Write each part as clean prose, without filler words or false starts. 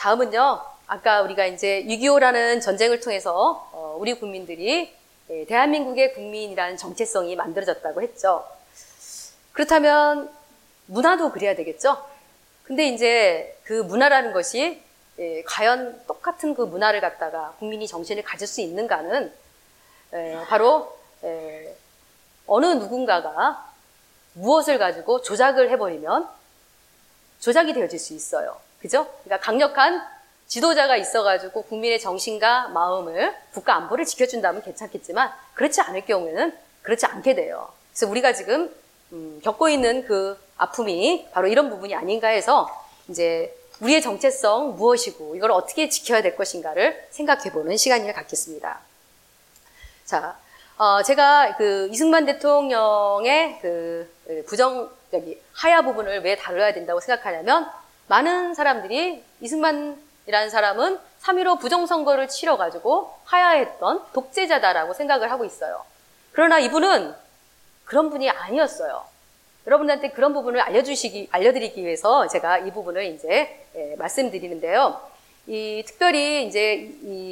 다음은요. 아까 우리가 이제 6.25라는 전쟁을 통해서 우리 국민들이 대한민국의 국민이라는 정체성이 만들어졌다고 했죠. 그렇다면 문화도 그래야 되겠죠? 근데 이제 그 문화라는 것이 과연 똑같은 그 문화를 갖다가 국민이 정신을 가질 수 있는가는 바로 어느 누군가가 무엇을 가지고 조작을 해버리면 조작이 되어질 수 있어요. 그죠? 그러니까 강력한 지도자가 있어가지고 국민의 정신과 마음을, 국가 안보를 지켜준다면 괜찮겠지만 그렇지 않을 경우에는 그렇지 않게 돼요. 그래서 우리가 지금 겪고 있는 그 아픔이 바로 이런 부분이 아닌가 해서 이제 우리의 정체성 무엇이고 이걸 어떻게 지켜야 될 것인가를 생각해보는 시간을 갖겠습니다. 자, 제가 그 이승만 대통령의 그 하야 부분을 왜 다뤄야 된다고 생각하냐면 많은 사람들이 이승만이라는 사람은 3.15 부정선거를 치러가지고 하야했던 독재자다라고 생각을 하고 있어요. 그러나 이분은 그런 분이 아니었어요. 여러분들한테 그런 부분을 알려드리기 위해서 제가 이 부분을 이제 말씀드리는데요. 특별히 이제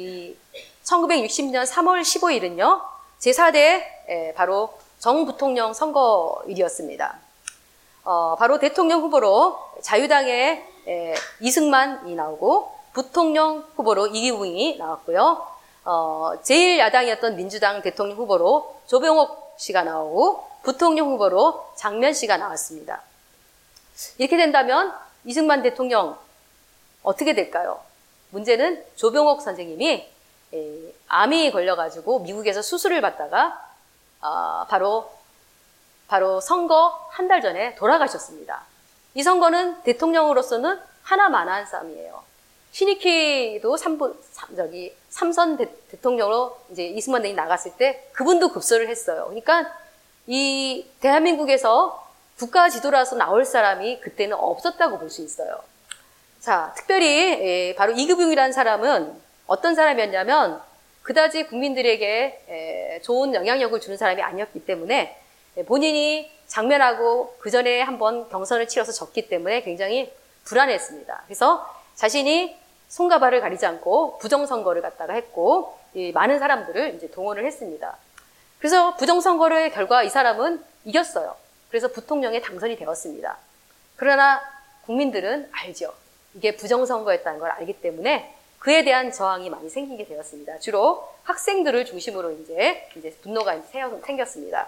1960년 3월 15일은요, 제4대 바로 정부통령 선거일이었습니다. 바로 대통령 후보로 자유당의 이승만이 나오고 부통령 후보로 이기붕이 나왔고요. 제1야당이었던 민주당 대통령 후보로 조병옥 씨가 나오고 부통령 후보로 장면 씨가 나왔습니다. 이렇게 된다면 이승만 대통령 어떻게 될까요? 문제는 조병옥 선생님이 암이 걸려가지고 미국에서 수술을 받다가 바로 선거 한 달 전에 돌아가셨습니다. 이 선거는 대통령으로서는 하나만한 싸움이에요. 신익희도 3선 대통령으로 이제 이승만 대통령이 나갔을 때 그분도 급소를 했어요. 그러니까 이 대한민국에서 국가 지도라서 나올 사람이 그때는 없었다고 볼 수 있어요. 자, 특별히 바로 이기붕이라는 사람은 어떤 사람이었냐면 그다지 국민들에게 좋은 영향력을 주는 사람이 아니었기 때문에 본인이 장면하고 그 전에 한번 경선을 치러서 졌기 때문에 굉장히 불안했습니다. 그래서 자신이 손과 발을 가리지 않고 부정선거를 갖다가 했고 많은 사람들을 이제 동원을 했습니다. 그래서 부정선거의 결과 이 사람은 이겼어요. 그래서 부통령에 당선이 되었습니다. 그러나 국민들은 알죠. 이게 부정선거였다는 걸 알기 때문에 그에 대한 저항이 많이 생기게 되었습니다. 주로 학생들을 중심으로 이제 분노가 생겼습니다.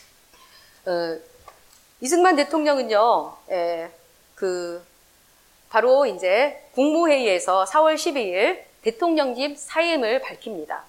이승만 대통령은요, 바로 이제 국무회의에서 4월 12일 대통령직 사임을 밝힙니다.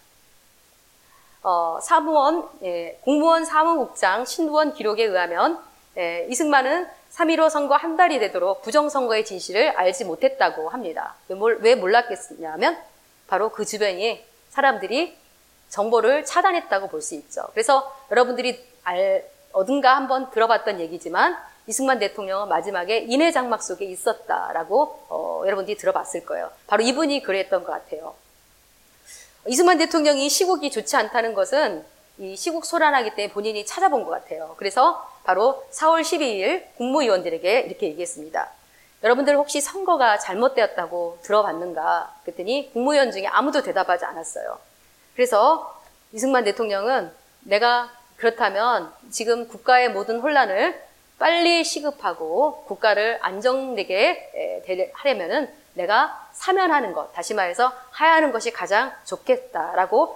공무원 사무국장 신두원 기록에 의하면 이승만은 3.15 선거 한 달이 되도록 부정선거의 진실을 알지 못했다고 합니다. 왜 몰랐겠냐면 바로 그 주변에 사람들이 정보를 차단했다고 볼 수 있죠. 그래서 여러분들이 어딘가 한번 들어봤던 얘기지만 이승만 대통령은 마지막에 인해 장막 속에 있었다라고 여러분들이 들어봤을 거예요. 바로 이분이 그랬던 것 같아요. 이승만 대통령이 시국이 좋지 않다는 것은 이 시국 소란하기 때문에 본인이 찾아본 것 같아요. 그래서 바로 4월 12일 국무위원들에게 이렇게 얘기했습니다. 여러분들 혹시 선거가 잘못되었다고 들어봤는가? 그랬더니 국무위원 중에 아무도 대답하지 않았어요. 그래서 이승만 대통령은 내가 그렇다면 지금 국가의 모든 혼란을 빨리 시급하고 국가를 안정되게 하려면은 내가 사면하는 것, 다시 말해서 하야하는 것이 가장 좋겠다라고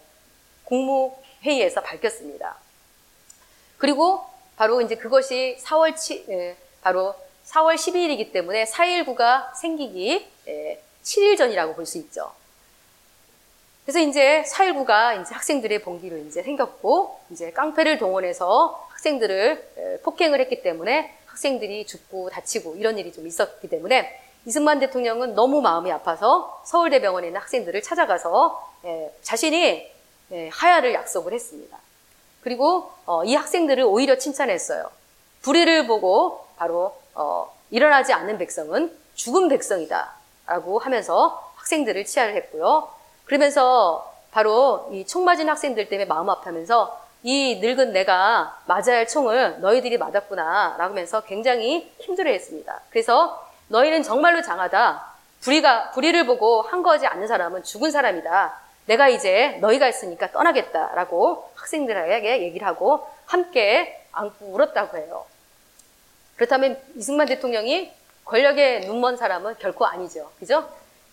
국무회의에서 밝혔습니다. 그리고 바로 이제 그것이 바로 4월 12일이기 때문에 4.19가 생기기 7일 전이라고 볼 수 있죠. 그래서 이제 4.19가 이제 학생들의 봉기로 이제 생겼고, 이제 깡패를 동원해서 학생들을 폭행을 했기 때문에 학생들이 죽고 다치고 이런 일이 좀 있었기 때문에 이승만 대통령은 너무 마음이 아파서 서울대병원에 있는 학생들을 찾아가서 자신이 하야를 약속을 했습니다. 그리고 이 학생들을 오히려 칭찬했어요. 불의를 보고 바로 일어나지 않는 백성은 죽은 백성이다 라고 하면서 학생들을 치하를 했고요. 그러면서 바로 이 총 맞은 학생들 때문에 마음 아파하면서 이 늙은 내가 맞아야 할 총을 너희들이 맞았구나 라고 하면서 굉장히 힘들어했습니다. 그래서 너희는 정말로 장하다. 불의를 보고 한 거지 않는 사람은 죽은 사람이다. 내가 이제 너희가 있으니까 떠나겠다라고 학생들에게 얘기를 하고 함께 안고 울었다고 해요. 그렇다면 이승만 대통령이 권력에 눈먼 사람은 결코 아니죠. 그죠?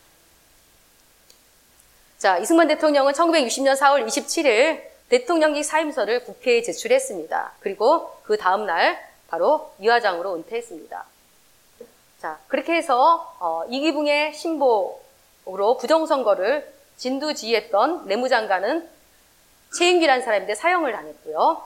자, 이승만 대통령은 1960년 4월 27일 대통령직 사임서를 국회에 제출했습니다. 그리고 그 다음날 바로 이화장으로 은퇴했습니다. 자, 그렇게 해서 이기붕의 신복으로 부정선거를 진두지휘했던 내무장관은 최인기라는 사람인데 사형을 당했고요.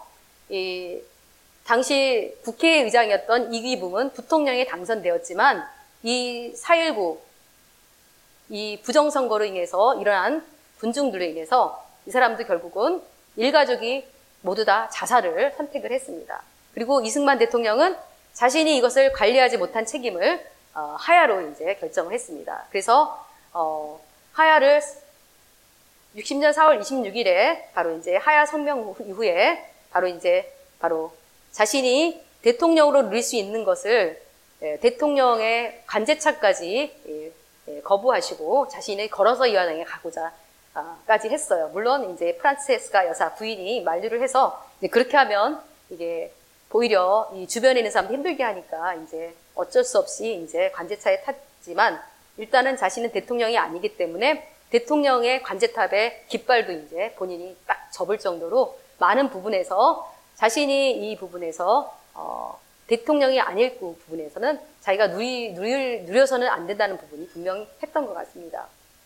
당시 국회의장이었던 이기붕은 부통령에 당선되었지만 이 4.19 이 부정선거로 인해서 일어난 분중들로 인해서 이 사람도 결국은 일가족이 모두 다 자살을 선택을 했습니다. 그리고 이승만 대통령은 자신이 이것을 관리하지 못한 책임을 하야로 이제 결정을 했습니다. 그래서 하야를 60년 4월 26일에 바로 이제 하야 성명 이후에 바로 자신이 대통령으로 누릴 수 있는 것을 대통령의 관제차까지 거부하시고 자신이 걸어서 이화장에 가고자까지 했어요. 물론 이제 프란체스카 여사 부인이 만류를 해서 이제 그렇게 하면 이게 오히려 이 주변에 있는 사람도 힘들게 하니까 이제 어쩔 수 없이 이제 관제차에 탔지만 일단은 자신은 대통령이 아니기 때문에 대통령의 관제탑에 깃발도 이제 본인이 딱 접을 정도로 많은 부분에서 자신이 이 부분에서 대통령이 아닐 부분에서는 자기가 누려서는 안 된다는 부분이 분명히 했던 것 같습니다.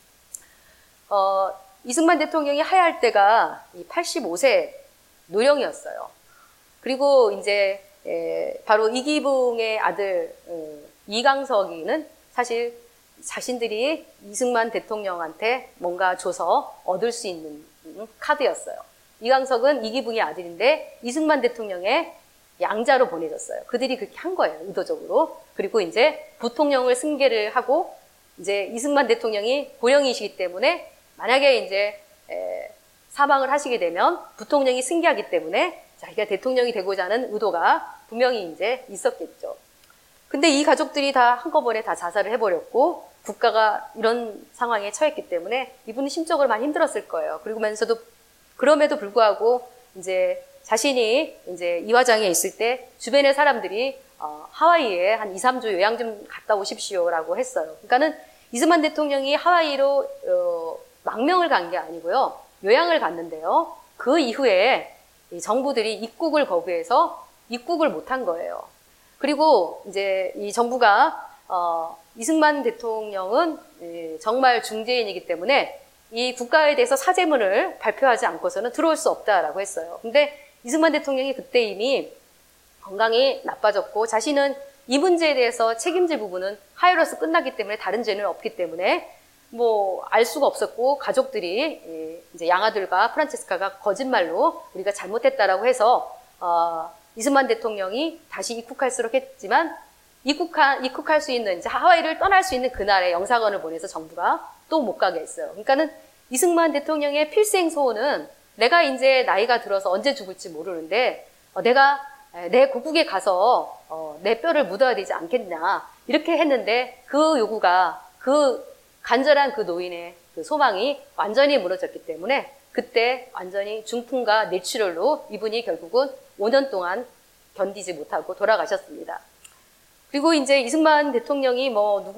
이승만 대통령이 하야할 때가 85세 노령이었어요. 그리고 이제 바로 이기붕의 아들 이강석이는 사실 자신들이 이승만 대통령한테 뭔가 줘서 얻을 수 있는 카드였어요. 이강석은 이기붕의 아들인데 이승만 대통령의 양자로 보내줬어요. 그들이 그렇게 한 거예요, 의도적으로. 그리고 이제 부통령을 승계를 하고 이제 이승만 대통령이 고령이시기 때문에 만약에 이제 사망을 하시게 되면 부통령이 승계하기 때문에 자기가 대통령이 되고자 하는 의도가 분명히 이제 있었겠죠. 근데 이 가족들이 다 한꺼번에 다 자살을 해버렸고 국가가 이런 상황에 처했기 때문에 이분은 심적으로 많이 힘들었을 거예요. 그럼에도 불구하고 이제 자신이 이제 이화장에 있을 때 주변의 사람들이 하와이에 한 2, 3주 요양 좀 갔다 오십시오라고 했어요. 그러니까는 이승만 대통령이 하와이로 망명을 간 게 아니고요. 요양을 갔는데요. 그 이후에 이 정부들이 입국을 거부해서 입국을 못한 거예요. 그리고 이제 이 정부가 이승만 대통령은 정말 중재인이기 때문에 이 국가에 대해서 사죄문을 발표하지 않고서는 들어올 수 없다라고 했어요. 근데 이승만 대통령이 그때 이미 건강이 나빠졌고 자신은 이 문제에 대해서 책임질 부분은 하야로서 끝났기 때문에 다른 죄는 없기 때문에 뭐 알 수가 없었고 가족들이 이제 양아들과 프란체스카가 거짓말로 우리가 잘못했다라고 해서 이승만 대통령이 다시 입국할수록 했지만 입국할 수 있는 이제 하와이를 떠날 수 있는 그날에 영사관을 보내서 정부가 또 못 가게 했어요. 그러니까는 이승만 대통령의 필생 소원은 내가 이제 나이가 들어서 언제 죽을지 모르는데 내가 내 고국에 가서 내 뼈를 묻어야 되지 않겠냐 이렇게 했는데 그 요구가 그 간절한 그 노인의 그 소망이 완전히 무너졌기 때문에 그때 완전히 중풍과 뇌출혈로 이분이 결국은 5년 동안 견디지 못하고 돌아가셨습니다. 그리고 이제 이승만 대통령이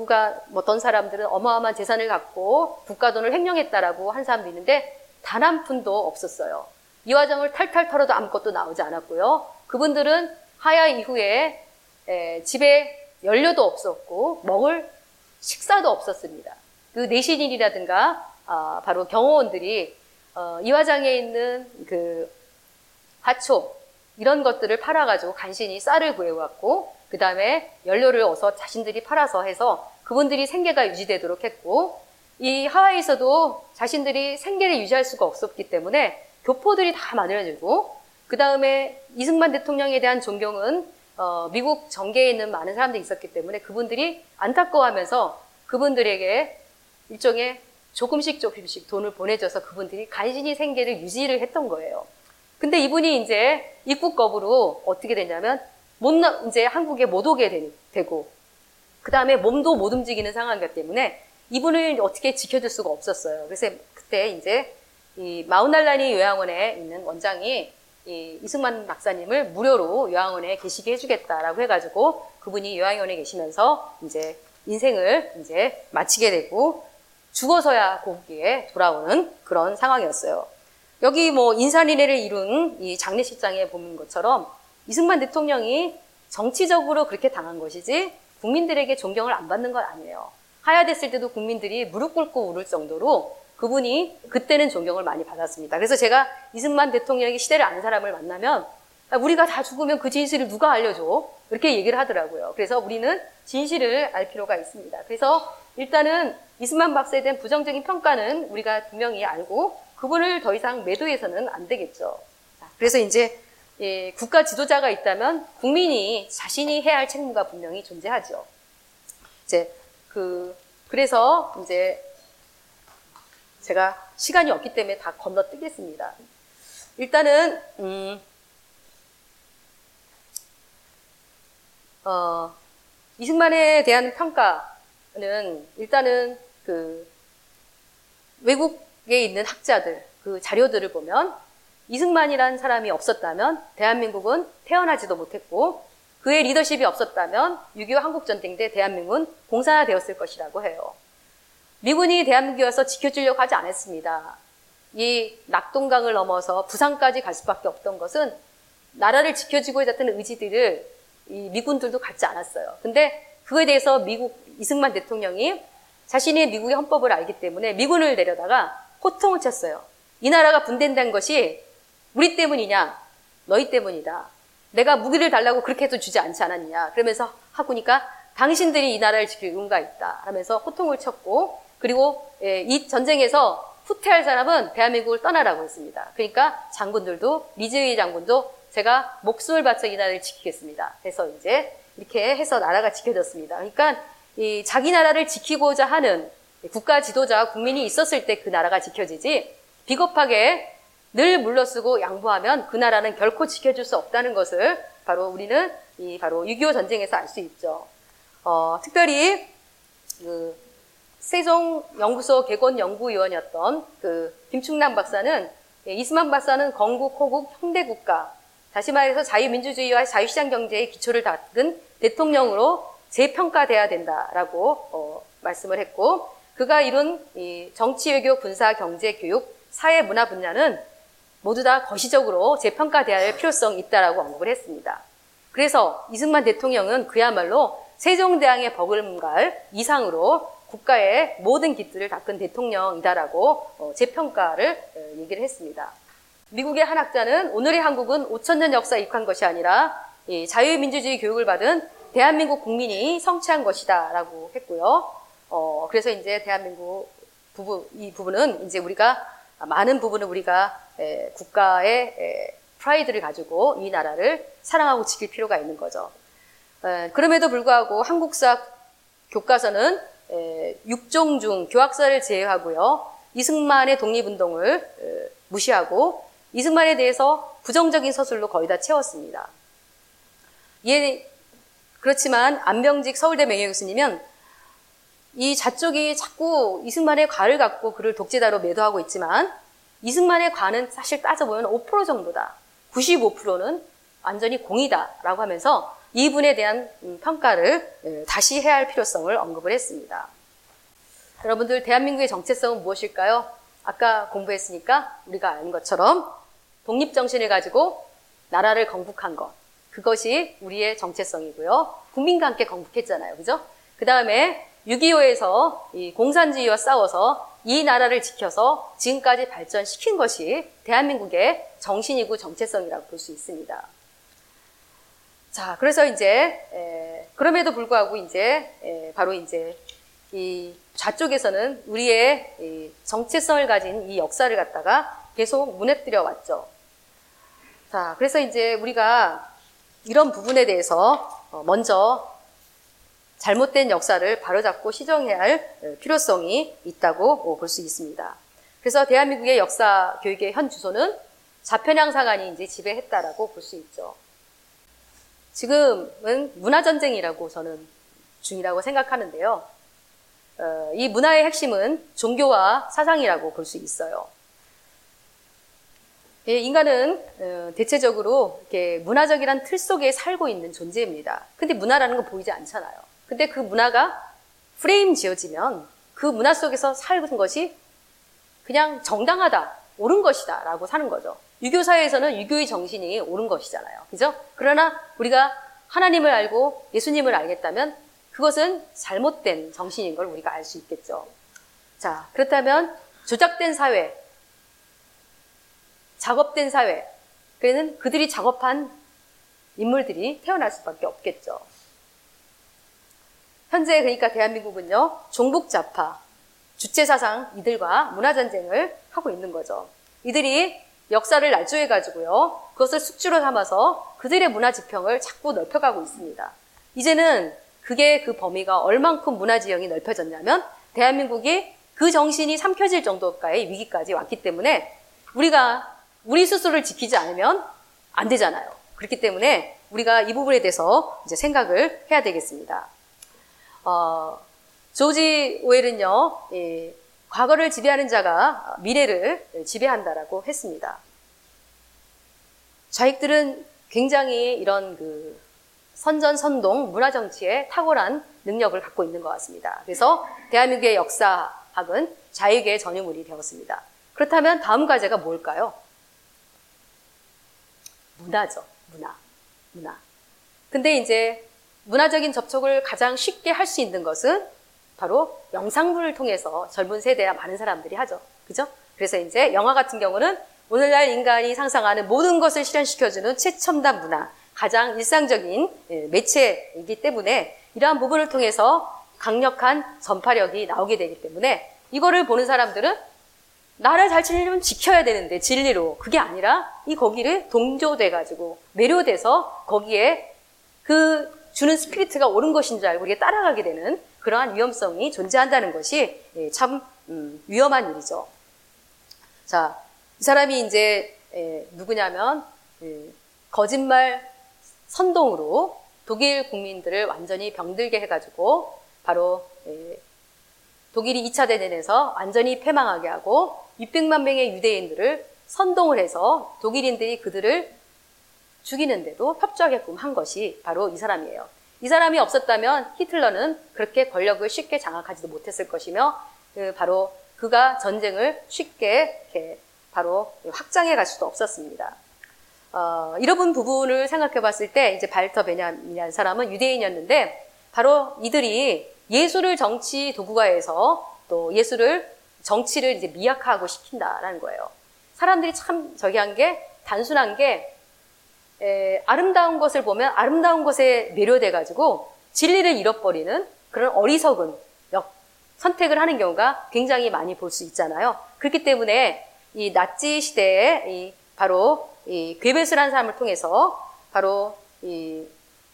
어떤 사람들은 어마어마한 재산을 갖고 국가돈을 횡령했다라고 한 사람도 있는데 단 한 푼도 없었어요. 이화장을 탈탈 털어도 아무것도 나오지 않았고요. 그분들은 하야 이후에 집에 연료도 없었고 먹을 식사도 없었습니다. 그 내신인이라든가 바로 경호원들이 이화장에 있는 그 화초 이런 것들을 팔아가지고 간신히 쌀을 구해왔고 그 다음에 연료를 얻어서 자신들이 팔아서 해서 그분들이 생계가 유지되도록 했고 이 하와이에서도 자신들이 생계를 유지할 수가 없었기 때문에 교포들이 다 만들어지고 그 다음에 이승만 대통령에 대한 존경은 미국 정계에 있는 많은 사람들이 있었기 때문에 그분들이 안타까워하면서 그분들에게 일종의 조금씩 돈을 보내줘서 그분들이 간신히 생계를 유지를 했던 거예요. 근데 이분이 이제 입국 거부로 어떻게 되냐면 이제 한국에 못 오게 되고 그 다음에 몸도 못 움직이는 상황이기 때문에 이분을 어떻게 지켜줄 수가 없었어요. 그래서 그때 이제 이 마운날라니 요양원에 있는 원장이 이 이승만 박사님을 무료로 요양원에 계시게 해주겠다라고 해가지고 그분이 요양원에 계시면서 이제 인생을 이제 마치게 되고 죽어서야 거기에 돌아오는 그런 상황이었어요. 여기 뭐 인산인해를 이룬 이 장례식장에 보는 것처럼 이승만 대통령이 정치적으로 그렇게 당한 것이지 국민들에게 존경을 안 받는 건 아니에요. 하야됐을 때도 국민들이 무릎 꿇고 울을 정도로 그분이 그때는 존경을 많이 받았습니다. 그래서 제가 이승만 대통령의 시대를 아는 사람을 만나면 우리가 다 죽으면 그 진실을 누가 알려줘? 이렇게 얘기를 하더라고요. 그래서 우리는 진실을 알 필요가 있습니다. 그래서 일단은 이승만 박사에 대한 부정적인 평가는 우리가 분명히 알고 그분을 더 이상 매도해서는 안 되겠죠. 그래서 이제 국가 지도자가 있다면 국민이 자신이 해야 할 책무가 분명히 존재하죠. 그래서 이제 제가 시간이 없기 때문에 다 건너뛰겠습니다. 일단은 이승만에 대한 평가는 일단은 그 외국에 있는 학자들 그 자료들을 보면 이승만이라는 사람이 없었다면 대한민국은 태어나지도 못했고 그의 리더십이 없었다면 6.25 한국전쟁 때 대한민국은 공산화되었을 것이라고 해요. 미군이 대한민국에 와서 지켜주려고 하지 않았습니다. 이 낙동강을 넘어서 부산까지 갈 수밖에 없던 것은 나라를 지켜주고자 했던 의지들을 이 미군들도 갖지 않았어요. 근데 그거에 대해서 이승만 대통령이 자신이 미국의 헌법을 알기 때문에 미군을 내려다가 호통을 쳤어요. 이 나라가 분단된 것이 우리 때문이냐? 너희 때문이다. 내가 무기를 달라고 그렇게 해도 주지 않지 않았냐? 그러면서 하고니까 당신들이 이 나라를 지킬 의무가 있다. 하면서 호통을 쳤고 그리고 이 전쟁에서 후퇴할 사람은 대한민국을 떠나라고 했습니다. 그러니까 장군들도 리즈웨이 장군도 제가 목숨을 바쳐 이 나라를 지키겠습니다. 해서 이제 이렇게 해서 나라가 지켜졌습니다. 그러니까 이 자기 나라를 지키고자 하는 국가 지도자와 국민이 있었을 때 그 나라가 지켜지지 비겁하게 늘 물러쓰고 양보하면 그 나라는 결코 지켜줄 수 없다는 것을 바로 우리는 바로 6.25 전쟁에서 알 수 있죠. 특별히 그 세종연구소 개건연구위원이었던 그 김충남 박사는 이승만 박사는 건국, 호국, 형대국가 다시 말해서 자유민주주의와 자유시장 경제의 기초를 닦은 대통령으로 재평가돼야 된다라고 말씀을 했고 그가 이룬 이 정치, 외교, 군사, 경제, 교육, 사회, 문화 분야는 모두 다 거시적으로 재평가돼야 할 필요성이 있다라고 언급을 했습니다. 그래서 이승만 대통령은 그야말로 세종대왕의 버금갈 이상으로 국가의 모든 깃들을 닦은 대통령이다라고 재평가를 얘기를 했습니다. 미국의 한 학자는 오늘의 한국은 5,000년 역사에 익한 것이 아니라 자유민주주의 교육을 받은 대한민국 국민이 성취한 것이다라고 했고요. 그래서 이제 대한민국 이 부분은 이제 많은 부분은 우리가 국가의 프라이드를 가지고 이 나라를 사랑하고 지킬 필요가 있는 거죠. 그럼에도 불구하고 한국사 교과서는 육종 중 교학사를 제외하고요. 이승만의 독립운동을 무시하고 이승만에 대해서 부정적인 서술로 거의 다 채웠습니다. 그렇지만 안병직 서울대 명예교수님은 이 좌쪽이 자꾸 이승만의 과를 갖고 그를 독재자로 매도하고 있지만 이승만의 과는 사실 따져보면 5% 정도다. 95%는 완전히 공이다라고 하면서 이분에 대한 평가를 다시 해야 할 필요성을 언급을 했습니다. 여러분들 대한민국의 정체성은 무엇일까요? 아까 공부했으니까 우리가 아는 것처럼 독립정신을 가지고 나라를 건국한 것. 그것이 우리의 정체성이고요. 국민과 함께 건국했잖아요. 그죠? 그 다음에 6.25에서 이 공산주의와 싸워서 이 나라를 지켜서 지금까지 발전시킨 것이 대한민국의 정신이고 정체성이라고 볼 수 있습니다. 자, 그래서 이제, 그럼에도 불구하고 이제, 바로 이제, 이 좌쪽에서는 우리의 이 정체성을 가진 이 역사를 갖다가 계속 무너뜨려 왔죠. 자, 그래서 이제 우리가 이런 부분에 대해서 먼저 잘못된 역사를 바로잡고 시정해야 할 필요성이 있다고 볼 수 있습니다. 그래서 대한민국의 역사 교육의 현 주소는 좌편향 상한이 이제 지배했다라고 볼 수 있죠. 지금은 문화전쟁이라고 저는 중이라고 생각하는데요. 이 문화의 핵심은 종교와 사상이라고 볼 수 있어요. 예, 인간은 대체적으로 이렇게 문화적이란 틀 속에 살고 있는 존재입니다. 근데 문화라는 건 보이지 않잖아요. 근데 그 문화가 프레임 지어지면 그 문화 속에서 살는 것이 그냥 정당하다, 옳은 것이다 라고 사는 거죠. 유교 사회에서는 유교의 정신이 옳은 것이잖아요. 그죠? 그러나 우리가 하나님을 알고 예수님을 알겠다면 그것은 잘못된 정신인 걸 우리가 알 수 있겠죠. 자, 그렇다면 조작된 사회, 작업된 사회, 그래는 그들이 작업한 인물들이 태어날 수밖에 없겠죠. 현재 그러니까 대한민국은요, 종북좌파, 주체사상 이들과 문화전쟁을 하고 있는 거죠. 이들이 역사를 날조해가지고요, 그것을 숙주로 삼아서 그들의 문화지평을 자꾸 넓혀가고 있습니다. 이제는 그게 그 범위가 얼만큼 문화지형이 넓혀졌냐면 대한민국이 그 정신이 삼켜질 정도까지 위기까지 왔기 때문에 우리가 우리 스스로를 지키지 않으면 안 되잖아요. 그렇기 때문에 우리가 이 부분에 대해서 이제 생각을 해야 되겠습니다. 조지 오웰은요, 과거를 지배하는 자가 미래를 지배한다라고 했습니다. 좌익들은 굉장히 이런 그 선전선동 문화정치에 탁월한 능력을 갖고 있는 것 같습니다. 그래서 대한민국의 역사학은 좌익의 전유물이 되었습니다. 그렇다면 다음 과제가 뭘까요? 문화죠. 문화. 근데 이제 문화적인 접촉을 가장 쉽게 할 수 있는 것은 바로 영상물을 통해서 젊은 세대와 많은 사람들이 하죠. 그죠? 그래서 이제 영화 같은 경우는 오늘날 인간이 상상하는 모든 것을 실현시켜주는 최첨단 문화, 가장 일상적인 매체이기 때문에 이러한 부분을 통해서 강력한 전파력이 나오게 되기 때문에 이거를 보는 사람들은 나를 잘 지키려면 지켜야 되는데 진리로 그게 아니라 이 거기를 동조돼가지고 매료돼서 거기에 그 주는 스피리트가 옳은 것인 줄 알고 우리가 따라가게 되는 그러한 위험성이 존재한다는 것이 참 위험한 일이죠. 자, 이 사람이 이제 누구냐면 거짓말 선동으로 독일 국민들을 완전히 병들게 해가지고 바로 독일이 2차 대전에서 완전히 패망하게 하고 600만 명의 유대인들을 선동을 해서 독일인들이 그들을 죽이는데도 협조하게끔 한 것이 바로 이 사람이에요. 이 사람이 없었다면 히틀러는 그렇게 권력을 쉽게 장악하지도 못했을 것이며 바로 그가 전쟁을 쉽게 이렇게 바로 확장해 갈 수도 없었습니다. 이런 부분을 생각해 봤을 때 이제 발터 베냐민이라는 사람은 유대인이었는데 바로 이들이 예술을 정치 도구화해서 또 예술을 정치를 이제 미약화하고 시킨다라는 거예요. 사람들이 참 저기 한 게 단순한 게 아름다운 것을 보면 아름다운 것에 매료돼가지고 진리를 잃어버리는 그런 어리석은 선택을 하는 경우가 굉장히 많이 볼 수 있잖아요. 그렇기 때문에 이 나치 시대에 바로 이 괴베스라는 사람을 통해서 바로 이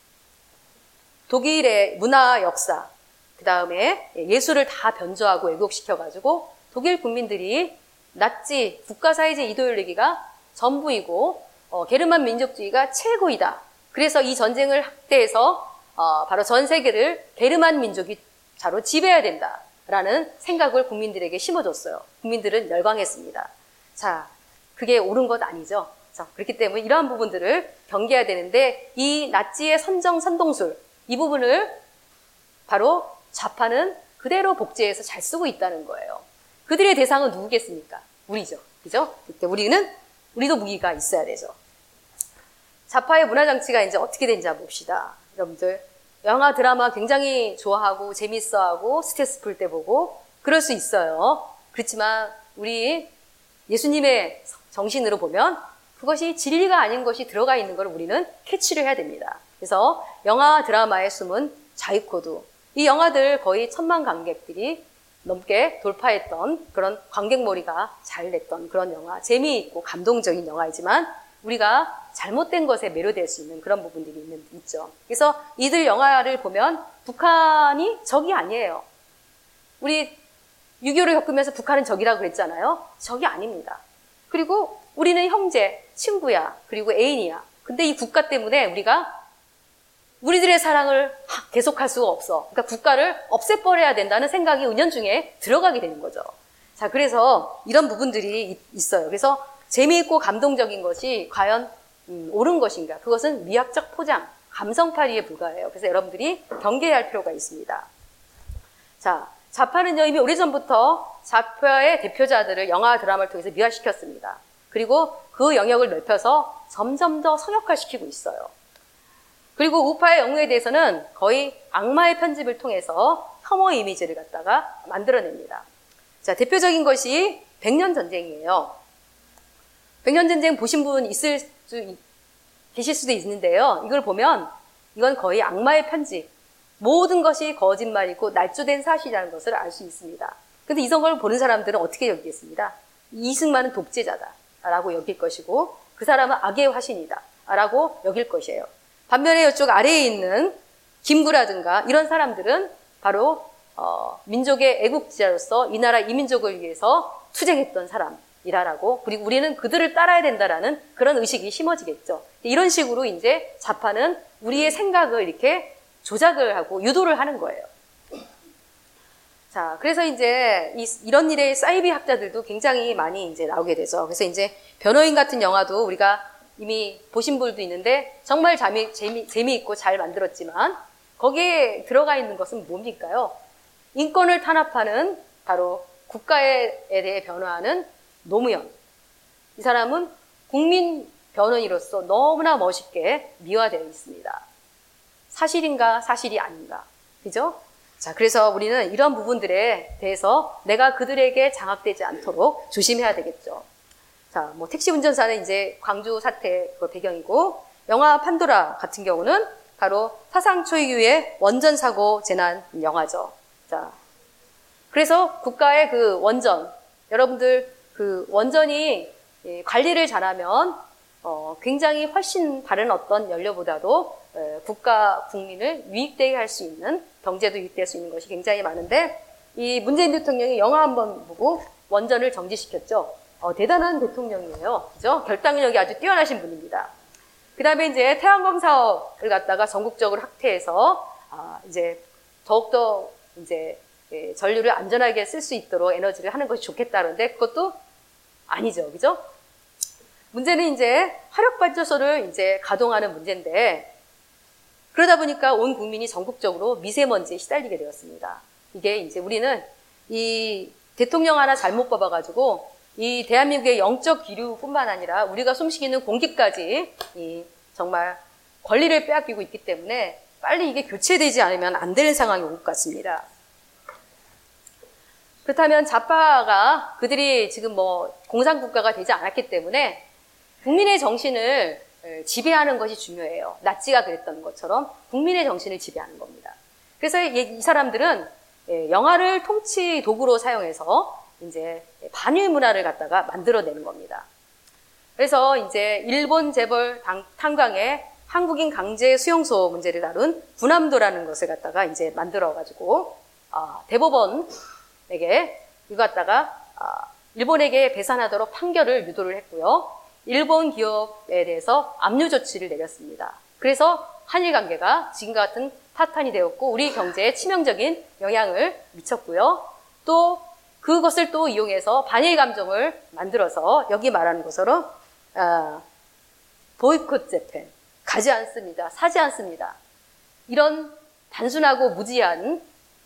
독일의 문화 역사, 그 다음에 예술을 다 변조하고 왜곡시켜가지고 독일 국민들이 나치 국가사회주의 이데올로기가 전부이고 게르만 민족주의가 최고이다. 그래서 이 전쟁을 확대해서 바로 전 세계를 게르만 민족이 바로 지배해야 된다라는 생각을 국민들에게 심어줬어요. 국민들은 열광했습니다. 자, 그게 옳은 것 아니죠. 자, 그렇기 때문에 이러한 부분들을 경계해야 되는데 이 나치의 선동술 이 부분을 바로 좌파는 그대로 복제해서 잘 쓰고 있다는 거예요. 그들의 대상은 누구겠습니까? 우리죠. 그죠? 우리도 무기가 있어야 되죠. 좌파의 문화장치가 이제 어떻게 되는지 한번 봅시다. 여러분들, 영화, 드라마 굉장히 좋아하고, 재밌어하고, 스트레스 풀 때 보고, 그럴 수 있어요. 그렇지만, 우리 예수님의 정신으로 보면, 그것이 진리가 아닌 것이 들어가 있는 걸 우리는 캐치를 해야 됩니다. 그래서, 영화, 드라마에 숨은 자유코드. 이 영화들 거의 1000만 관객들이 넘게 돌파했던 그런 관객몰이가 잘 냈던 그런 영화, 재미있고 감동적인 영화이지만 우리가 잘못된 것에 매료될 수 있는 그런 부분들이 있죠. 그래서 이들 영화를 보면 북한이 적이 아니에요. 우리 6.25를 겪으면서 북한은 적이라고 그랬잖아요. 적이 아닙니다. 그리고 우리는 형제, 친구야, 그리고 애인이야. 근데 이 국가 때문에 우리가 우리들의 사랑을 계속할 수가 없어. 그러니까 국가를 없애버려야 된다는 생각이 은연중에 들어가게 되는 거죠. 자, 그래서 이런 부분들이 있어요. 그래서 재미있고 감동적인 것이 과연 옳은 것인가? 그것은 미학적 포장, 감성팔이에 불과해요. 그래서 여러분들이 경계해야 할 필요가 있습니다. 자, 좌파는요, 이미 오래전부터 좌파의 대표자들을 영화, 드라마를 통해서 미화시켰습니다. 그리고 그 영역을 넓혀서 점점 더 성역화시키고 있어요. 그리고 우파의 영웅에 대해서는 거의 악마의 편집을 통해서 혐오 이미지를 갖다가 만들어냅니다. 자, 대표적인 것이 백년전쟁이에요. 백년전쟁 보신 분 계실 수도 있는데요. 이걸 보면 이건 거의 악마의 편집, 모든 것이 거짓말이고 날조된 사실이라는 것을 알 수 있습니다. 근데 이런 걸 보는 사람들은 어떻게 여기겠습니다? 이승만은 독재자다라고 여길 것이고 그 사람은 악의 화신이다라고 여길 것이에요. 반면에 이쪽 아래에 있는 김구라든가 이런 사람들은 바로 민족의 애국자로서 이 나라 이 민족을 위해서 투쟁했던 사람이라고, 그리고 우리는 그들을 따라야 된다라는 그런 의식이 심어지겠죠. 이런 식으로 이제 좌파는 우리의 생각을 이렇게 조작을 하고 유도를 하는 거예요. 자, 그래서 이제 이런 일에 사이비 학자들도 굉장히 많이 이제 나오게 되죠. 그래서 이제 변호인 같은 영화도 우리가 이미 보신 분도 있는데 정말 재미있고 잘 만들었지만 거기에 들어가 있는 것은 뭡니까요? 인권을 탄압하는 바로 국가에 대해 변호하는 노무현. 이 사람은 국민 변호인으로서 너무나 멋있게 미화되어 있습니다. 사실인가 사실이 아닌가. 그죠? 자, 그래서 우리는 이런 부분들에 대해서 내가 그들에게 장악되지 않도록 조심해야 되겠죠. 자, 뭐 택시 운전사는 이제 광주 사태 그 배경이고, 영화 판도라 같은 경우는 바로 사상 초유의 원전 사고 재난 영화죠. 자, 그래서 국가의 그 원전, 여러분들 그 원전이 관리를 잘하면 굉장히 훨씬 다른 어떤 연료보다도 국가 국민을 유익되게 할 수 있는, 경제도 유익될 수 있는 것이 굉장히 많은데, 이 문재인 대통령이 영화 한번 보고 원전을 정지시켰죠. 대단한 대통령이에요. 그죠? 결단력이 아주 뛰어나신 분입니다. 그 다음에 이제 태양광 사업을 갖다가 전국적으로 확대해서, 이제 더욱더 이제 전류를 안전하게 쓸 수 있도록 에너지를 하는 것이 좋겠다는데 그것도 아니죠. 그죠? 문제는 이제 화력발전소를 이제 가동하는 문제인데, 그러다 보니까 온 국민이 전국적으로 미세먼지에 시달리게 되었습니다. 이게 이제 우리는 이 대통령 하나 잘못 뽑아가지고 이 대한민국의 영적 기류뿐만 아니라 우리가 숨쉬는 공기까지 정말 권리를 빼앗기고 있기 때문에 빨리 이게 교체되지 않으면 안 되는 상황이 올 것 같습니다. 그렇다면 좌파가 그들이 지금 뭐 공산국가가 되지 않았기 때문에 국민의 정신을 지배하는 것이 중요해요. 나치가 그랬던 것처럼 국민의 정신을 지배하는 겁니다. 그래서 이 사람들은 영화를 통치 도구로 사용해서 이제 반일 문화를 갖다가 만들어내는 겁니다. 그래서 이제 일본 재벌 탄광의 한국인 강제 수용소 문제를 다룬 군함도라는 것을 갖다가 이제 만들어가지고 대법원에게 이거 갖다가 일본에게 배산하도록 판결을 유도를 했고요. 일본 기업에 대해서 압류 조치를 내렸습니다. 그래서 한일 관계가 지금과 같은 파탄이 되었고 우리 경제에 치명적인 영향을 미쳤고요. 또 그것을 또 이용해서 반일 감정을 만들어서 여기 말하는 것처럼 보이콧 재팬, 가지 않습니다. 사지 않습니다. 이런 단순하고 무지한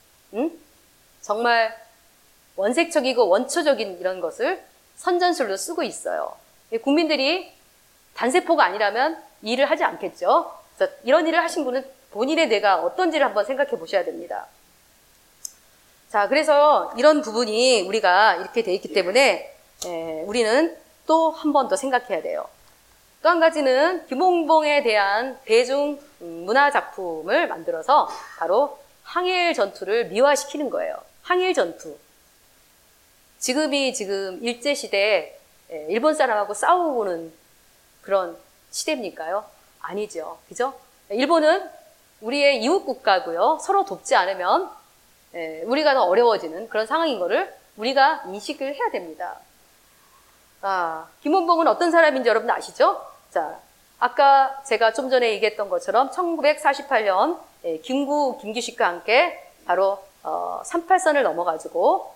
정말 원색적이고 원초적인 이런 것을 선전술로 쓰고 있어요. 국민들이 단세포가 아니라면 이 일을 하지 않겠죠. 그래서 이런 일을 하신 분은 본인의 뇌가 어떤지를 한번 생각해 보셔야 됩니다. 자, 그래서 이런 부분이 우리가 이렇게 돼 있기 때문에 우리는 또 한 번 더 생각해야 돼요. 또 한 가지는 김홍봉에 대한 대중 문화 작품을 만들어서 바로 항일 전투를 미화시키는 거예요. 항일 전투. 지금 일제시대에 일본 사람하고 싸우는 그런 시대입니까요? 아니죠. 그죠? 일본은 우리의 이웃 국가고요. 서로 돕지 않으면 우리가 더 어려워지는 그런 상황인 거를 우리가 인식을 해야 됩니다. 김원봉은 어떤 사람인지 여러분 아시죠? 자, 아까 제가 좀 전에 얘기했던 것처럼 1948년 김규식과 함께 바로 38선을 넘어가지고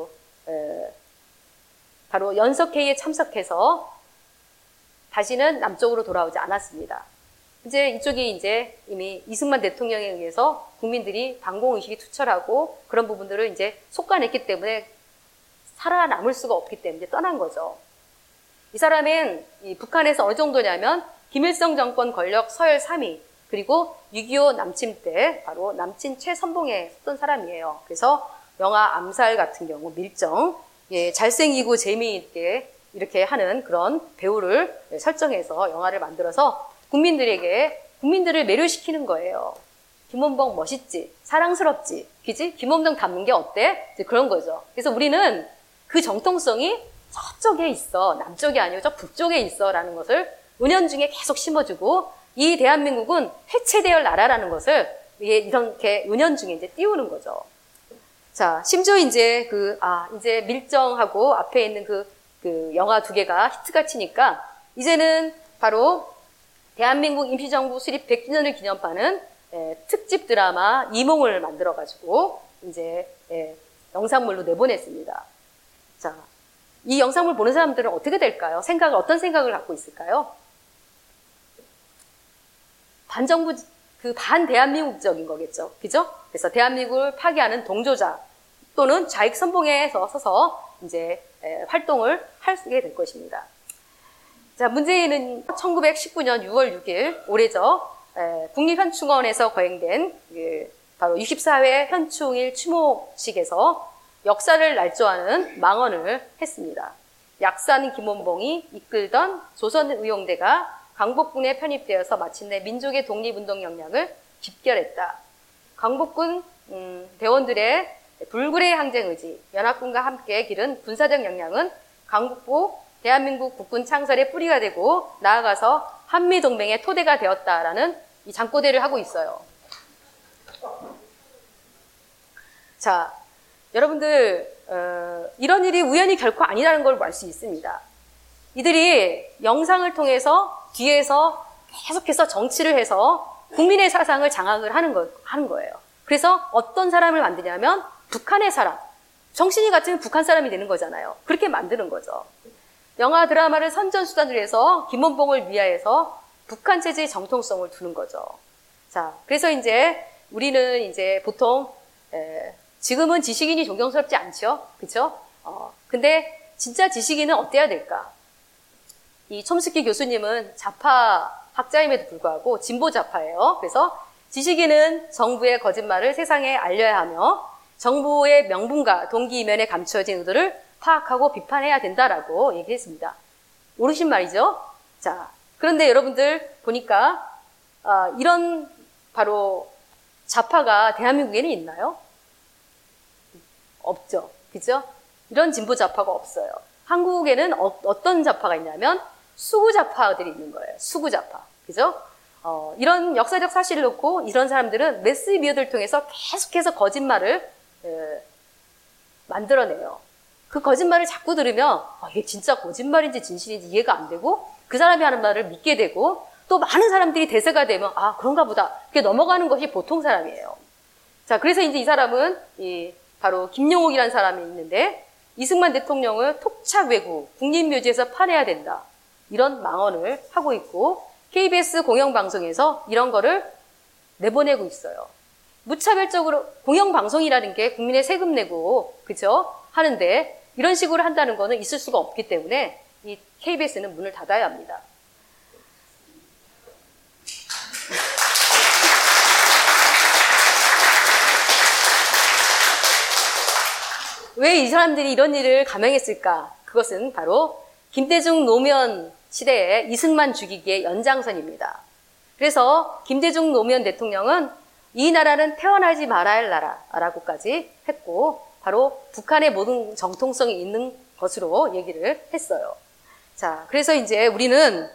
바로 연석회의에 참석해서 다시는 남쪽으로 돌아오지 않았습니다. 이제 이쪽이 이제 이미 이승만 대통령에 의해서 국민들이 반공의식이 투철하고 그런 부분들을 이제 속아냈기 때문에 살아남을 수가 없기 때문에 떠난 거죠. 이 사람은 이 북한에서 어느 정도냐면 김일성 정권 권력 서열 3위 그리고 6.25 남침 때 바로 남친 최선봉에 섰던 사람이에요. 그래서 영화 암살 같은 경우 밀정 잘생기고 재미있게 이렇게 하는 그런 배우를 설정해서 영화를 만들어서 국민들을 매료시키는 거예요. 김원봉 멋있지? 사랑스럽지? 그지? 김원봉 닮는 게 어때? 이제 그런 거죠. 그래서 우리는 그 정통성이 저쪽에 있어. 남쪽이 아니고 저 북쪽에 있어. 라는 것을 은연중에 계속 심어주고 이 대한민국은 해체될 나라라는 것을 이렇게 은연중에 이제 띄우는 거죠. 자, 심지어 이제 이제 밀정하고 앞에 있는 그 영화 두 개가 히트가 치니까 이제는 바로 대한민국 임시정부 수립 100주년을 기념하는 특집 드라마 이몽을 만들어가지고 이제 영상물로 내보냈습니다. 자, 이 영상물 보는 사람들은 어떻게 될까요? 어떤 생각을 갖고 있을까요? 반정부, 반대한민국적인 거겠죠. 그죠? 그래서 대한민국을 파괴하는 동조자 또는 좌익 선봉에 서서 이제 활동을 하게 될 것입니다. 자, 문제는 1919년 6월 6일 올해죠. 국립현충원에서 거행된 바로 64회 현충일 추모식에서 역사를 날조하는 망언을 했습니다. 약산 김원봉이 이끌던 조선의용대가 광복군에 편입되어서 마침내 민족의 독립운동 역량을 집결했다. 광복군 대원들의 불굴의 항쟁 의지, 연합군과 함께 기른 군사적 역량은 광복부 대한민국 국군 창설의 뿌리가 되고 나아가서 한미동맹의 토대가 되었다라는 이 잠꼬대를 하고 있어요. 자, 여러분들 이런 일이 우연이 결코 아니라는 걸 알 수 있습니다. 이들이 영상을 통해서 뒤에서 계속해서 정치를 해서 국민의 사상을 장악을 하는 거예요. 그래서 어떤 사람을 만드냐면 북한의 사람, 정신이 같으면 북한 사람이 되는 거잖아요. 그렇게 만드는 거죠. 영화 드라마를 선전수단으로 해서 김원봉을 위하여서 북한 체제의 정통성을 두는 거죠. 자, 그래서 이제 우리는 이제 보통 지금은 지식인이 존경스럽지 않죠, 그렇죠? 근데 진짜 지식인은 어때야 될까? 이 촘스키 교수님은 좌파 학자임에도 불구하고 진보 좌파예요. 그래서 지식인은 정부의 거짓말을 세상에 알려야 하며 정부의 명분과 동기 이면에 감추어진 의도를 파악하고 비판해야 된다라고 얘기했습니다. 옳으신 말이죠? 자, 그런데 여러분들 보니까 이런 바로 좌파가 대한민국에는 있나요? 없죠. 그죠? 이런 진보 좌파가 없어요. 한국에는 어떤 좌파가 있냐면 수구 좌파들이 있는 거예요. 수구 좌파. 그죠? 이런 역사적 사실을 놓고 이런 사람들은 매스 미디어를 통해서 계속해서 거짓말을 만들어내요. 그 거짓말을 자꾸 들으면 이게 진짜 거짓말인지 진실인지 이해가 안 되고 그 사람이 하는 말을 믿게 되고 또 많은 사람들이 대세가 되면 그런가 보다. 그게 넘어가는 것이 보통 사람이에요. 자, 그래서 이제 이 사람은 바로 김용옥이라는 사람이 있는데 이승만 대통령을 토착 외구 국립묘지에서 파내야 된다. 이런 망언을 하고 있고 KBS 공영방송에서 이런 거를 내보내고 있어요. 무차별적으로 공영방송이라는 게 국민의 세금 내고 그죠? 하는데 이런 식으로 한다는 거는 있을 수가 없기 때문에 이 KBS는 문을 닫아야 합니다. 왜 이 사람들이 이런 일을 감행했을까? 그것은 바로 김대중 노무현 시대의 이승만 죽이기의 연장선입니다. 그래서 김대중 노무현 대통령은 이 나라는 태어나지 말아야 할 나라라고까지 했고 바로 북한의 모든 정통성이 있는 것으로 얘기를 했어요. 자, 그래서 이제 우리는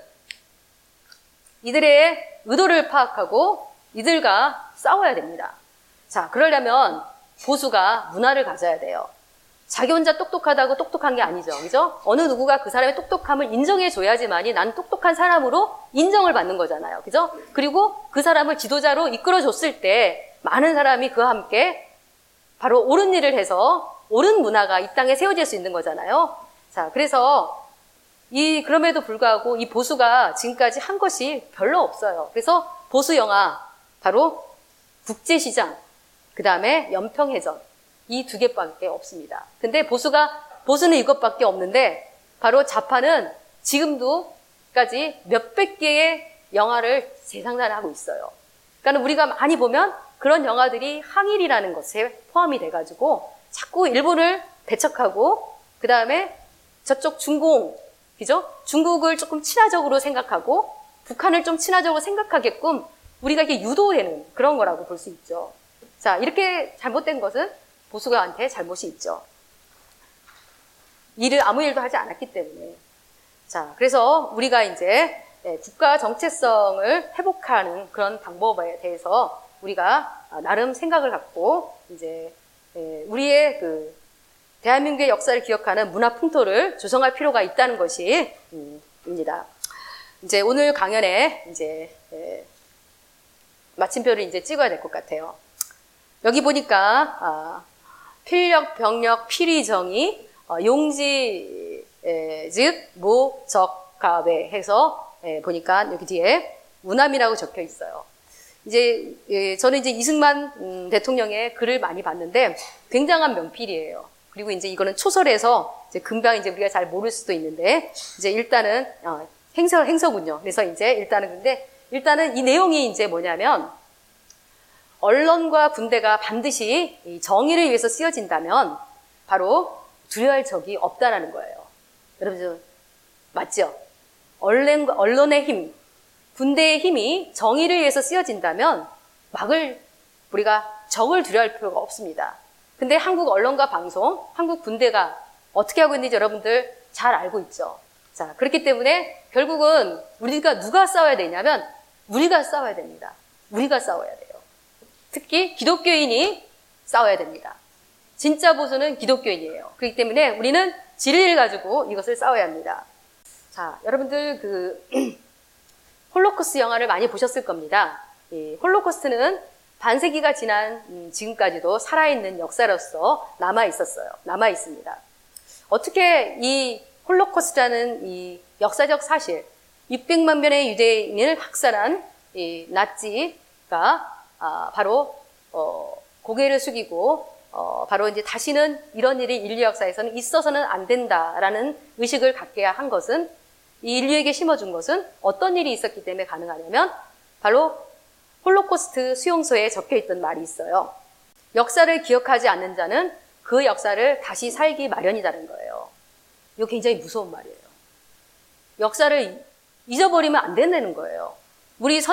이들의 의도를 파악하고 이들과 싸워야 됩니다. 자, 그러려면 보수가 문화를 가져야 돼요. 자기 혼자 똑똑하다고 똑똑한 게 아니죠. 그죠? 어느 누구가 그 사람의 똑똑함을 인정해줘야지만이 난 똑똑한 사람으로 인정을 받는 거잖아요. 그죠? 그리고 그 사람을 지도자로 이끌어줬을 때 많은 사람이 그와 함께 바로 옳은 일을 해서 옳은 문화가 이 땅에 세워질 수 있는 거잖아요. 자, 그래서 그럼에도 불구하고 이 보수가 지금까지 한 것이 별로 없어요. 그래서 보수 영화, 바로 국제시장, 그 다음에 연평해전, 이 두 개밖에 없습니다. 근데 보수는 이것밖에 없는데, 바로 좌파는 지금도까지 몇백 개의 영화를 재생산하고 있어요. 그러니까 우리가 많이 보면 그런 영화들이 항일이라는 것에 포함이 돼가지고 자꾸 일본을 배척하고, 그 다음에 저쪽 그죠? 중국을 조금 친화적으로 생각하고, 북한을 좀 친화적으로 생각하게끔 우리가 이게 유도되는 그런 거라고 볼 수 있죠. 자, 이렇게 잘못된 것은 보수가한테 잘못이 있죠. 아무 일도 하지 않았기 때문에. 자, 그래서 우리가 이제 국가 정체성을 회복하는 그런 방법에 대해서 우리가 나름 생각을 갖고 이제 우리의 대한민국의 역사를 기억하는 문화 풍토를 조성할 필요가 있다는 것이 입니다. 이제 오늘 강연에 이제 마침표를 이제 찍어야 될 것 같아요. 여기 보니까 필력, 병력, 필의, 정의, 용지, 즉, 모, 적, 가외 해서 보니까 여기 뒤에 우남이라고 적혀 있어요. 이제 저는 이제 이승만 대통령의 글을 많이 봤는데 굉장한 명필이에요. 그리고 이제 이거는 초설에서 이제 금방 이제 우리가 잘 모를 수도 있는데 이제 일단은 행서군요. 그래서 이제 일단은 이 내용이 이제 뭐냐면 언론과 군대가 반드시 이 정의를 위해서 쓰여진다면 바로 두려워할 적이 없다라는 거예요. 여러분 맞죠? 언론의 힘, 군대의 힘이 정의를 위해서 쓰여진다면 우리가 적을 두려워할 필요가 없습니다. 근데 한국 언론과 방송, 한국 군대가 어떻게 하고 있는지 여러분들 잘 알고 있죠. 자, 그렇기 때문에 결국은 우리가 누가 싸워야 되냐면 우리가 싸워야 됩니다. 우리가 싸워야 돼요. 특히 기독교인이 싸워야 됩니다. 진짜 보수는 기독교인이에요. 그렇기 때문에 우리는 진리를 가지고 이것을 싸워야 합니다. 자, 여러분들 홀로코스트 영화를 많이 보셨을 겁니다. 이 홀로코스트는 반세기가 지난 지금까지도 살아있는 역사로서 남아 있습니다. 어떻게 이 홀로코스트라는 이 역사적 사실, 600만 명의 유대인을 학살한 이 나치가 바로 고개를 숙이고 바로 이제 다시는 이런 일이 인류 역사에서는 있어서는 안 된다라는 의식을 갖게 한 것은 이 인류에게 심어준 것은 어떤 일이 있었기 때문에 가능하냐면 바로 홀로코스트 수용소에 적혀있던 말이 있어요. 역사를 기억하지 않는 자는 그 역사를 다시 살기 마련이라는 거예요. 이거 굉장히 무서운 말이에요. 역사를 잊어버리면 안 된다는 거예요. 우리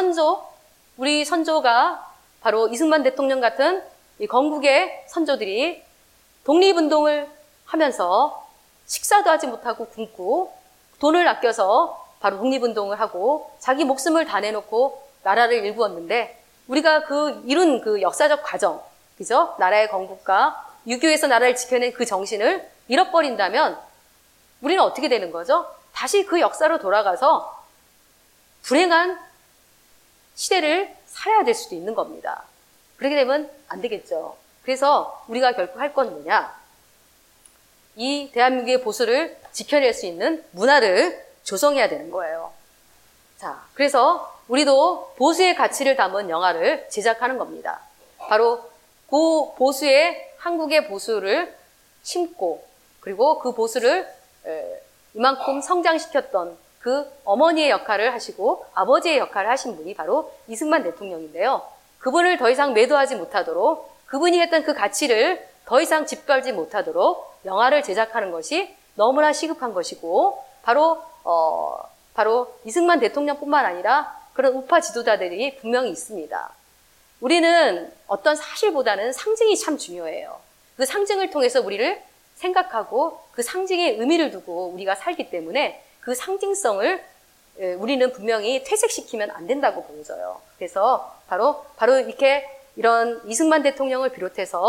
선조가 바로 이승만 대통령 같은 이 건국의 선조들이 독립운동을 하면서 식사도 하지 못하고 굶고 돈을 아껴서 바로 독립운동을 하고 자기 목숨을 다 내놓고 나라를 일구었는데 우리가 이룬 그 역사적 과정, 그죠? 나라의 건국과 유교에서 나라를 지켜낸 그 정신을 잃어버린다면 우리는 어떻게 되는 거죠? 다시 그 역사로 돌아가서 불행한 시대를 살아야 될 수도 있는 겁니다. 그렇게 되면 안 되겠죠. 그래서 우리가 결국 할 건 뭐냐? 이 대한민국의 보수를 지켜낼 수 있는 문화를 조성해야 되는 거예요. 자, 그래서 우리도 보수의 가치를 담은 영화를 제작하는 겁니다. 바로 그 한국의 보수를 심고 그리고 그 보수를 이만큼 성장시켰던 그 어머니의 역할을 하시고 아버지의 역할을 하신 분이 바로 이승만 대통령인데요. 그분을 더 이상 매도하지 못하도록 그분이 했던 그 가치를 더 이상 짓밟지 못하도록 영화를 제작하는 것이 너무나 시급한 것이고 바로 이승만 대통령뿐만 아니라 그런 우파 지도자들이 분명히 있습니다. 우리는 어떤 사실보다는 상징이 참 중요해요. 그 상징을 통해서 우리를 생각하고 그 상징에 의미를 두고 우리가 살기 때문에 그 상징성을 우리는 분명히 퇴색시키면 안 된다고 보여져요. 그래서 바로 이렇게 이런 이승만 대통령을 비롯해서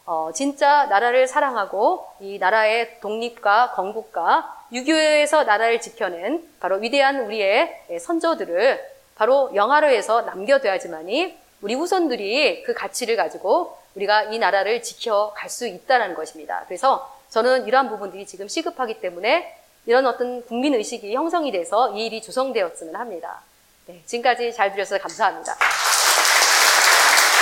진짜 나라를 사랑하고 이 나라의 독립과 건국과 유교에서 나라를 지켜낸 바로 위대한 우리의 선조들을 바로 영화로에서 남겨둬야지만이 우리 후손들이 그 가치를 가지고 우리가 이 나라를 지켜갈 수 있다는 것입니다. 그래서 저는 이러한 부분들이 지금 시급하기 때문에 이런 어떤 국민의식이 형성이 돼서 이 일이 조성되었으면 합니다. 네, 지금까지 잘 들으셔서 감사합니다.